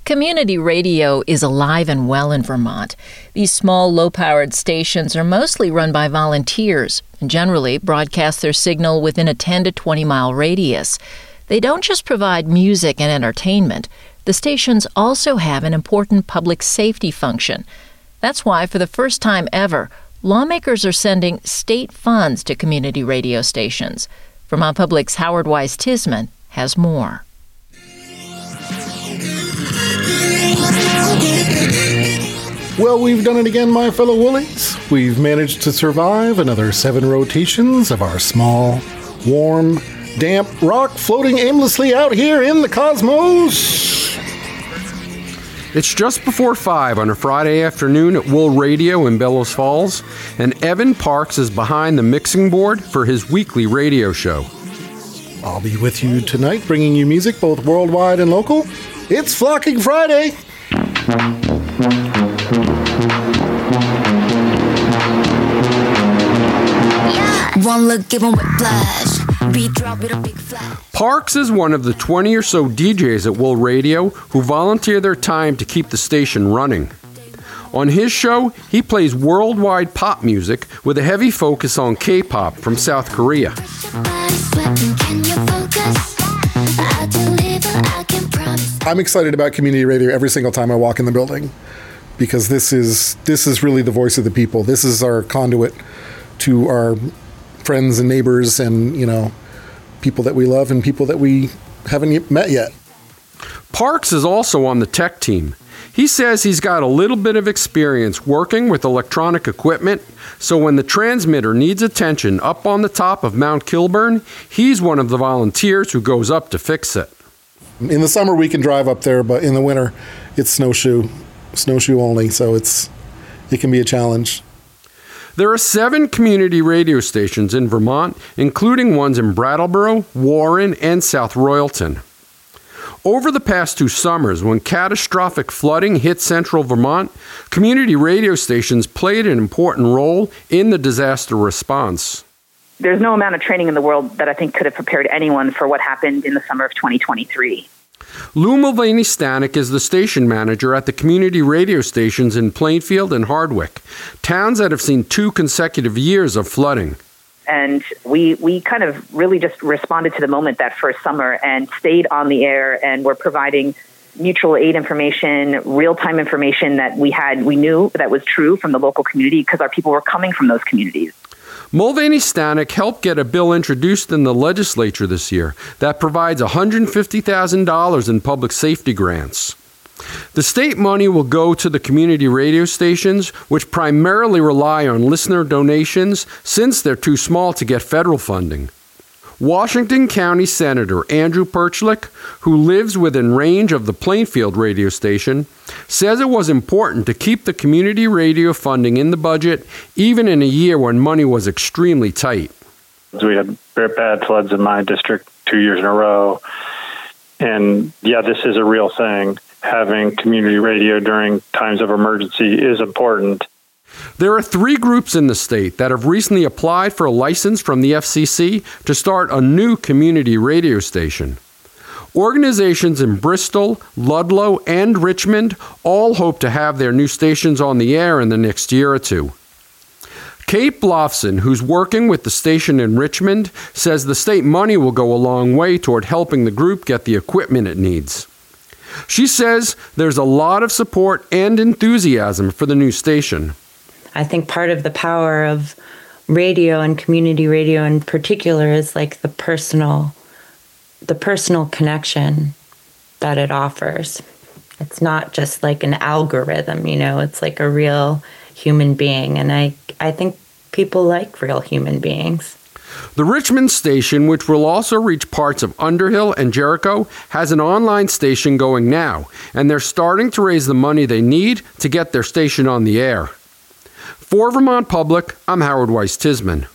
Community radio is alive and well in Vermont. These small, low-powered stations are mostly run by volunteers and generally broadcast their signal within a 10 to 20-mile radius. They don't just provide music and entertainment. The stations also have an important public safety function. That's why, for the first time ever, lawmakers are sending state funds to community radio stations. Vermont Public's Howard Weiss Tisman has more. Well, we've done it again, my fellow Woolies. We've managed to survive another 7 rotations of our small, warm, damp rock floating aimlessly out here in the cosmos. It's just before 5 on a Friday afternoon at Wool Radio in Bellows Falls, and Evan Parks is behind the mixing board for his weekly radio show. I'll be with you tonight, bringing you music both worldwide and local. It's Flocking Friday. One look, give 'em whiplash. Beat drop with a big flash. Parks is one of the 20 or so DJs at Wool Radio who volunteer their time to keep the station running. On his show, he plays worldwide pop music with a heavy focus on K-pop from South Korea. I'm excited about community radio every single time I walk in the building because this is really the voice of the people. This is our conduit to our friends and neighbors and, people that we love and people that we haven't met yet. Parks is also on the tech team. He says he's got a little bit of experience working with electronic equipment, so when the transmitter needs attention up on the top of Mount Kilburn, he's one of the volunteers who goes up to fix it. In the summer, we can drive up there, but in the winter, it's snowshoe only, so it can be a challenge. There are 7 community radio stations in Vermont, including ones in Brattleboro, Warren, and South Royalton. Over the past 2 summers, when catastrophic flooding hit central Vermont, community radio stations played an important role in the disaster response. There's no amount of training in the world that I think could have prepared anyone for what happened in the summer of 2023. Lou Mulvaney-Stanek is the station manager at the community radio stations in Plainfield and Hardwick, towns that have seen 2 consecutive years of flooding. And we kind of really just responded to the moment that first summer and stayed on the air, and we're providing mutual aid information, real-time information that we knew that was true from the local community because our people were coming from those communities. Mulvaney-Stanek helped get a bill introduced in the legislature this year that provides $150,000 in public safety grants. The state money will go to the community radio stations, which primarily rely on listener donations since they're too small to get federal funding. Washington County Senator Andrew Perchlik, who lives within range of the Plainfield radio station, says it was important to keep the community radio funding in the budget, even in a year when money was extremely tight. We had very bad floods in my district 2 years in a row. And this is a real thing. Having community radio during times of emergency is important. There are 3 groups in the state that have recently applied for a license from the FCC to start a new community radio station. Organizations in Bristol, Ludlow, and Richmond all hope to have their new stations on the air in the next year or 2. Kate Blofson, who's working with the station in Richmond, says the state money will go a long way toward helping the group get the equipment it needs. She says there's a lot of support and enthusiasm for the new station. I think part of the power of radio and community radio in particular is like the personal connection that it offers. It's not just like an algorithm, it's like a real human being. And I think people like real human beings. The Richmond station, which will also reach parts of Underhill and Jericho, has an online station going now, and they're starting to raise the money they need to get their station on the air. For Vermont Public, I'm Howard Weiss Tisman.